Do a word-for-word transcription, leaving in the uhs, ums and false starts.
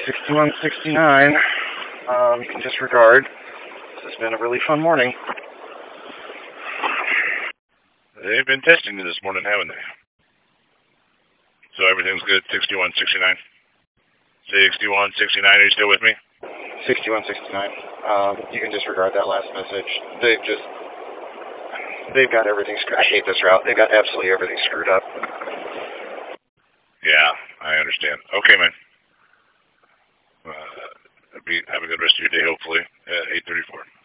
sixty-one sixty-nine. Um, you can disregard. This has been a really fun morning. They've been testing you this morning, haven't they? So everything's good, sixty-one sixty-nine. sixty-one sixty-nine, are you still with me? sixty-one sixty-nine. Um, you can disregard that last message. They've just, they've got everything screwed. I hate this route. They've got absolutely everything screwed up. Yeah, I understand. Okay, man. Uh, be, have a good rest of your day, hopefully, at eight thirty-four.